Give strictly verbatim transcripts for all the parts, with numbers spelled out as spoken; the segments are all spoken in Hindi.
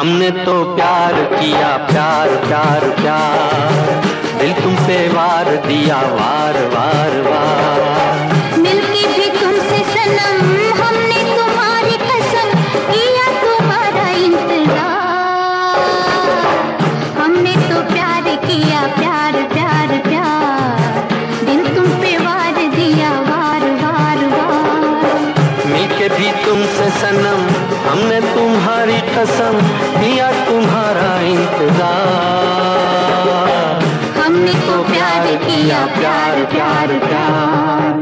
हमने तो प्यार किया, प्यार प्यार प्यार, दिल तुम पे वार दिया वार वार वार। मिलके भी तुमसे सनम हमने तुम्हारी कसम किया तुम्हारा इंतजार। हमने तो प्यार किया, प्यार प्यार प्यार, दिल तुम पे वार दिया वार वार वार। मिलके भी तुमसे सनम हमने तुम्हारी कसम किया तुम्हारा इंतजार। हमने तो प्यार किया, प्यार प्यार प्यार।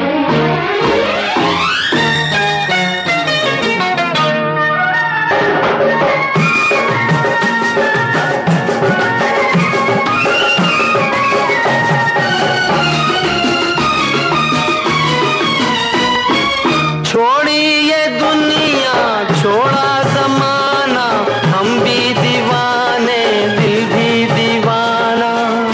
छोड़ी ये दुनिया छोड़ा जमाना, हम भी दीवाने दिल भी दीवाना।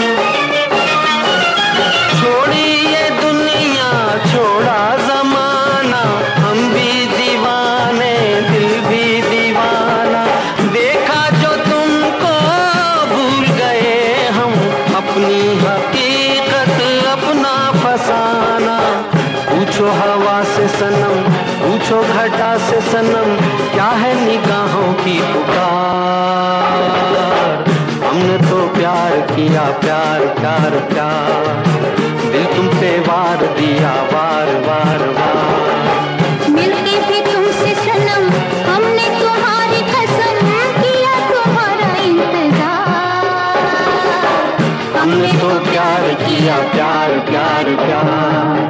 छोड़ी ये दुनिया छोड़ा जमाना, हम भी दीवाने दिल भी दीवाना। देखा जो तुमको भूल गए हम, अपनी हकीकत अपना फसाना। पूछो हवा से सनम, पूछो घटा से सनम, क्या है निगाहों की पुकार। हमने तो प्यार किया, प्यार प्यार प्यार, दिल तुम पे वार दिया वार वार वार। मिलके भी तुमसे सनम हमने तुम्हारी कसम किया तुम्हारा इंतजार। हमने तो प्यार किया, प्यार प्यार प्यार।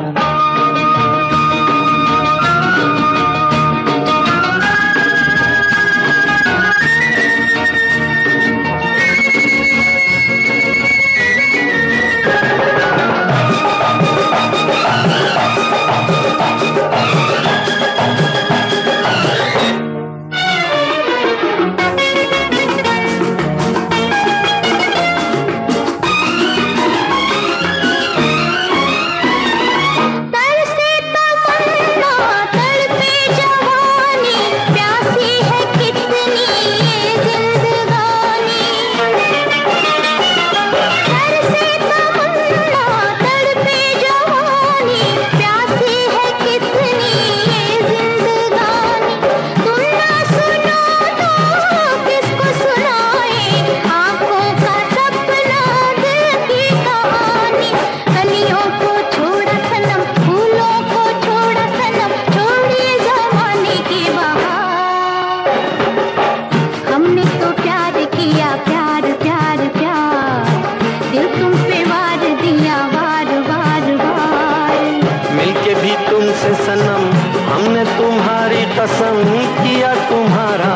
तुमसे सनम हमने तुम्हारी कसम किया तुम्हारा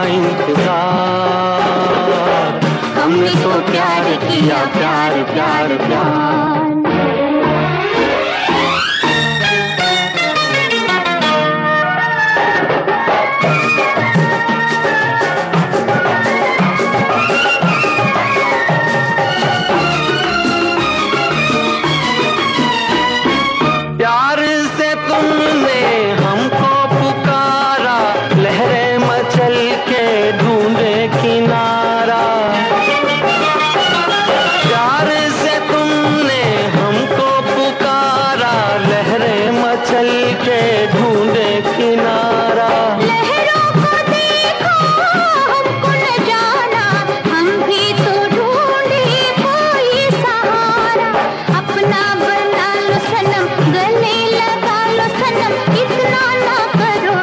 इंतजार। हमने तो प्यार किया, प्यार प्यार प्यार। चल के ढूंढे किनारा, लहरों को देखो हमको न जाना, हम भी तो ढूंढे कोई सहारा। अपना बना लो सनम, गले लगा लो सनम, इतना ना करो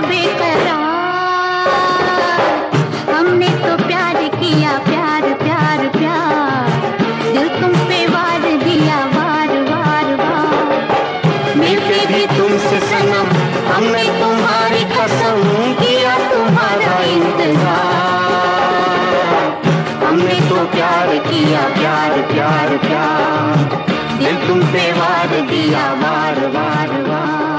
बेकरार। हमने तो प्यार किया, प्यार प्यार प्यार, दिल तुम पे वार दिया वार वार वार। मिलके भी तुमसे सनम हमने तुम्हारी कसम किया तुम्हारा इंतजार। हमने तो प्यार किया, प्यार प्यार प्यार, दिल तुम पे वार दिया वार वार वार।